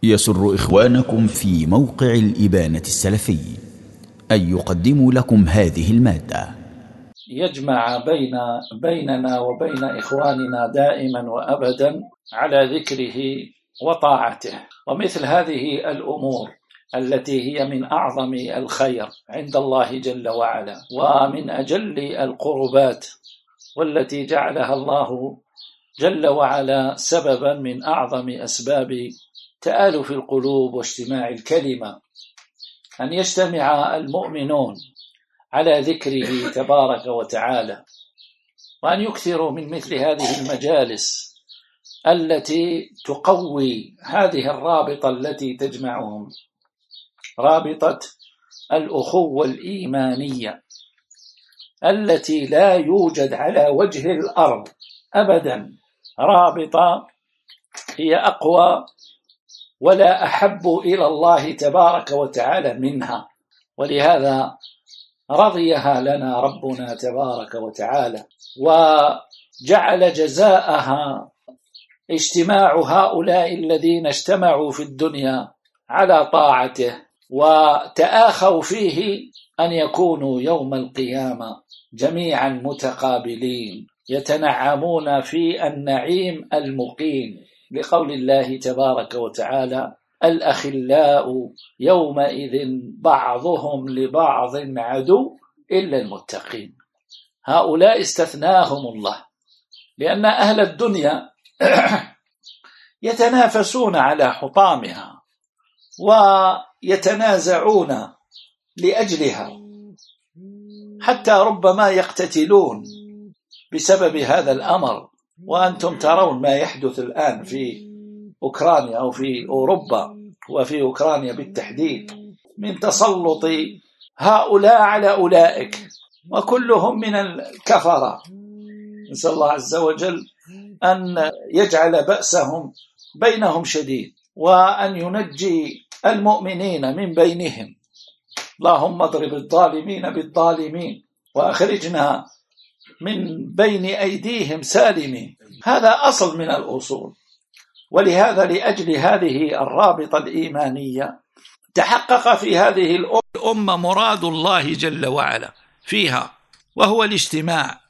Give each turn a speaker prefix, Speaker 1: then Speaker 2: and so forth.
Speaker 1: يسر إخوانكم في موقع الإبانة السلفي أن يقدموا لكم هذه المادة.
Speaker 2: يجمع بيننا وبين إخواننا دائما وأبدا على ذكره وطاعته، ومثل هذه الأمور التي هي من أعظم الخير عند الله جل وعلا ومن أجل القربات، والتي جعلها الله جل وعلا سببا من أعظم أسباب تآلف القلوب واجتماع الكلمة، أن يجتمع المؤمنون على ذكره تبارك وتعالى، وأن يكثروا من مثل هذه المجالس التي تقوي هذه الرابطة التي تجمعهم، رابطة الأخوة الإيمانية التي لا يوجد على وجه الأرض أبدا رابطة هي أقوى ولا أحب إلى الله تبارك وتعالى منها، ولهذا رضيها لنا ربنا تبارك وتعالى، وجعل جزاءها اجتماع هؤلاء الذين اجتمعوا في الدنيا على طاعته وتآخوا فيه أن يكونوا يوم القيامة جميعا متقابلين يتنعمون في النعيم المقيم، لقول الله تبارك وتعالى: الأخلاء يومئذ بعضهم لبعض عدو إلا المتقين. هؤلاء استثناهم الله، لأن أهل الدنيا يتنافسون على حطامها ويتنازعون لأجلها، حتى ربما يقتتلون بسبب هذا الأمر. وأنتم ترون ما يحدث الآن في أوكرانيا أو في أوروبا، وفي أوكرانيا بالتحديد، من تسلط هؤلاء على أولئك، وكلهم من الكفرة. نسأل الله عز وجل أن يجعل بأسهم بينهم شديد، وأن ينجي المؤمنين من بينهم. اللهم اضرب الظالمين بالظالمين وأخرجنا من بين أيديهم سالمين. هذا أصل من الأصول، ولهذا لأجل هذه الرابطة الإيمانية تحقق في هذه الأمة مراد الله جل وعلا فيها، وهو الاجتماع